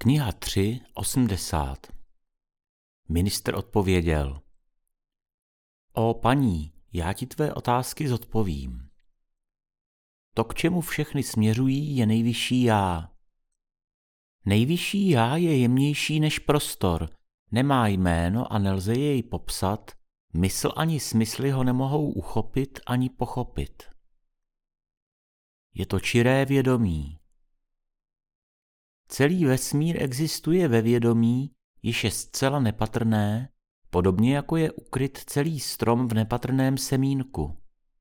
Kniha 3.80. Ministr odpověděl: O paní, já ti tvé otázky zodpovím. To, k čemu všechny směřují, je nejvyšší já. Nejvyšší já je jemnější než prostor, nemá jméno a nelze jej popsat, mysl ani smysly ho nemohou uchopit ani pochopit. Je to čiré vědomí. Celý vesmír existuje ve vědomí, již je zcela nepatrné, podobně jako je ukryt celý strom v nepatrném semínku.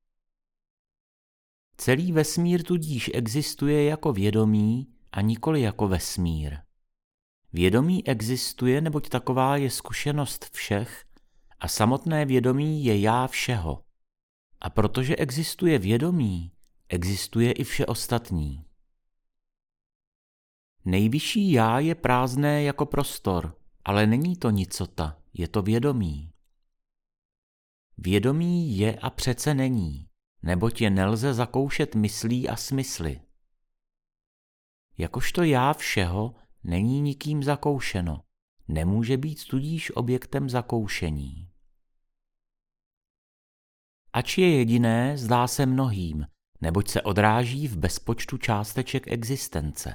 Celý vesmír tudíž existuje jako vědomí a nikoli jako vesmír. Vědomí existuje, neboť taková je zkušenost všech a samotné vědomí je já všeho. A protože existuje vědomí, existuje i vše ostatní. Nejvyšší já je prázdné jako prostor, ale není to nicota, je to vědomí. Vědomí je a přece není, neboť je nelze zakoušet myslí a smysly. Jakožto já všeho není nikým zakoušeno, nemůže být tudíž objektem zakoušení. Ač je jediné, zdá se mnohým, neboť se odráží v bezpočtu částeček existence.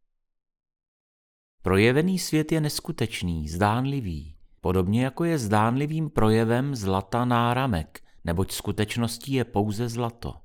Projevený svět je neskutečný, zdánlivý, podobně jako je zdánlivým projevem zlata náramek, neboť skutečností je pouze zlato.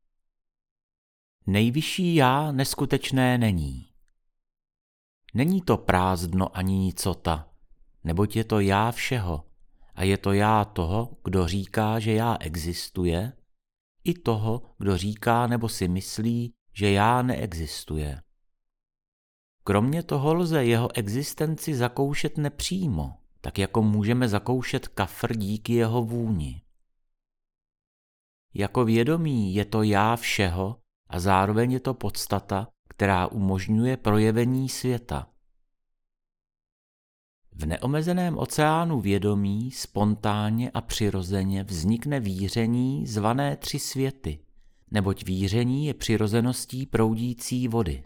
Nejvyšší já neskutečné není. Není to prázdno ani nicota, neboť je to já všeho a je to já toho, kdo říká, že já existuje, i toho, kdo říká nebo si myslí, že já neexistuje. Kromě toho lze jeho existenci zakoušet nepřímo, tak jako můžeme zakoušet kafr díky jeho vůni. Jako vědomí je to já všeho a zároveň je to podstata, která umožňuje projevení světa. V neomezeném oceánu vědomí spontánně a přirozeně vznikne víření zvané tři světy, neboť víření je přirozeností proudící vody.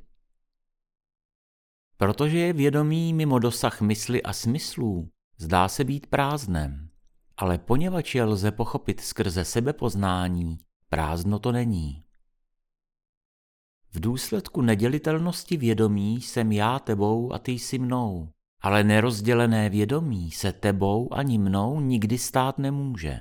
Protože je vědomí mimo dosah mysli a smyslů, zdá se být prázdnem, ale poněvadž je lze pochopit skrze sebepoznání, prázdno to není. V důsledku nedělitelnosti vědomí jsem já tebou a ty jsi mnou, ale nerozdělené vědomí se tebou ani mnou nikdy stát nemůže.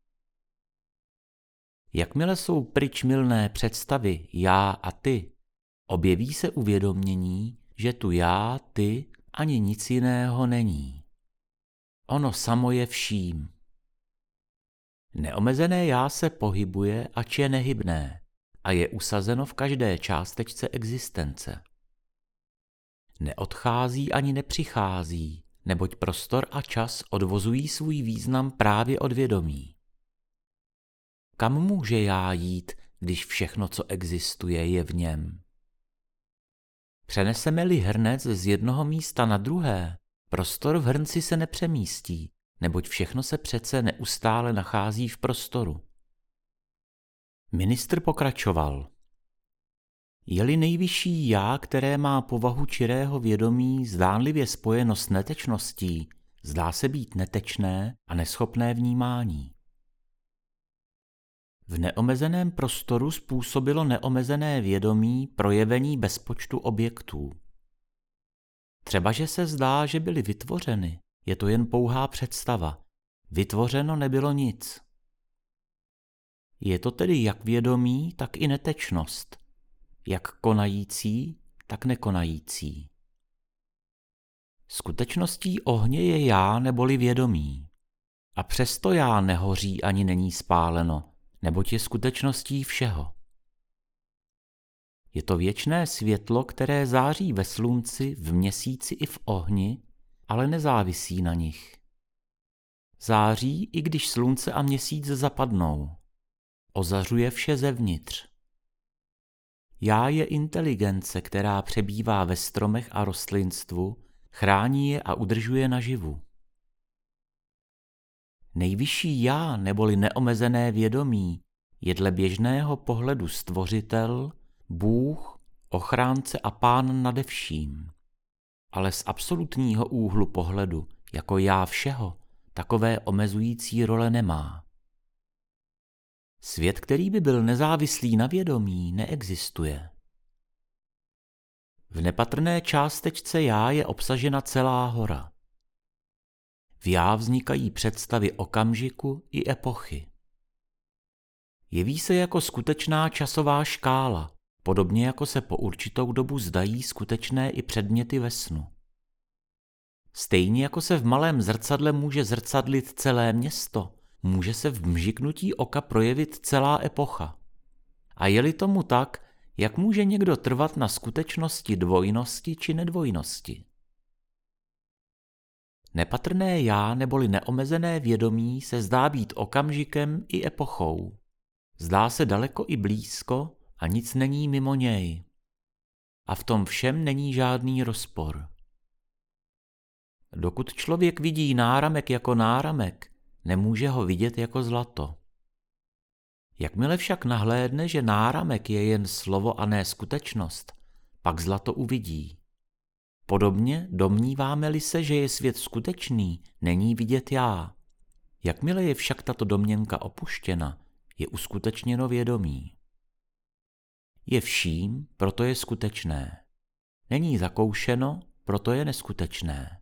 Jakmile jsou pryč mylné představy já a ty, objeví se uvědomění, že tu já, ty ani nic jiného není. Ono samo je vším. Neomezené já se pohybuje, ač je nehybné, a je usazeno v každé částečce existence. Neodchází ani nepřichází, neboť prostor a čas odvozují svůj význam právě od vědomí. Kam může já jít, když všechno, co existuje, je v něm? Přeneseme-li hrnec z jednoho místa na druhé, prostor v hrnci se nepřemístí, neboť všechno se přece neustále nachází v prostoru. Ministr pokračoval. Je-li nejvyšší já, které má povahu čirého vědomí, zdánlivě spojeno s netečností, zdá se být netečné a neschopné vnímání. V neomezeném prostoru způsobilo neomezené vědomí projevení bezpočtu objektů. Třebaže se zdá, že byly vytvořeny, je to jen pouhá představa. Vytvořeno nebylo nic. Je to tedy jak vědomí, tak i netečnost. Jak konající, tak nekonající. Skutečností ohně je já neboli vědomí. A přesto já nehoří ani není spáleno, neboť je skutečností všeho. Je to věčné světlo, které září ve slunci, v měsíci i v ohni, ale nezávisí na nich. Září, i když slunce a měsíc zapadnou. Ozařuje vše zevnitř. Já je inteligence, která přebývá ve stromech a rostlinstvu, chrání je a udržuje naživu. Nejvyšší já, neboli neomezené vědomí, je dle běžného pohledu stvořitel, Bůh, ochránce a pán nade vším. ale z absolutního úhlu pohledu, jako já všeho, takové omezující role nemá. Svět, který by byl nezávislý na vědomí, neexistuje. V nepatrné částečce já je obsažena celá hora. V já vznikají představy okamžiku i epochy. Jeví se jako skutečná časová škála, podobně jako se po určitou dobu zdají skutečné i předměty ve snu. Stejně jako se v malém zrcadle může zrcadlit celé město, může se v mžiknutí oka projevit celá epocha. A je-li tomu tak, jak může někdo trvat na skutečnosti dvojnosti či nedvojnosti? Nepatrné já neboli neomezené vědomí se zdá být okamžikem i epochou. Zdá se daleko i blízko a nic není mimo něj. A v tom všem není žádný rozpor. Dokud člověk vidí náramek jako náramek, nemůže ho vidět jako zlato. Jakmile však nahlédne, že náramek je jen slovo a ne skutečnost, pak zlato uvidí. Podobně domníváme-li se, že je svět skutečný, není vidět já. Jakmile je však tato domněnka opuštěna, je uskutečněno vědomí. Je vším, proto je skutečné. Není zakoušeno, proto je neskutečné.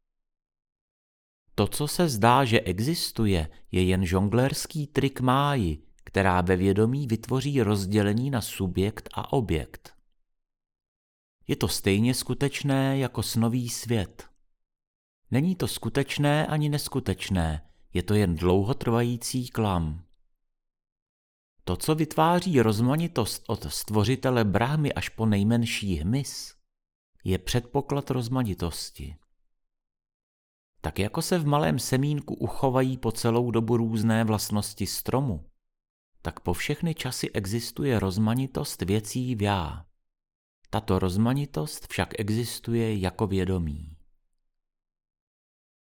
To, co se zdá, že existuje, je jen žonglérský trik máji, která ve vědomí vytvoří rozdělení na subjekt a objekt. Je to stejně skutečné jako snový svět. Není to skutečné ani neskutečné, je to jen dlouhotrvající klam. To, co vytváří rozmanitost od stvořitele Brahmy až po nejmenší hmyz, je předpoklad rozmanitosti. Tak jako se v malém semínku uchovají po celou dobu různé vlastnosti stromu, tak po všechny časy existuje rozmanitost věcí v já. Tato rozmanitost však existuje jako vědomí.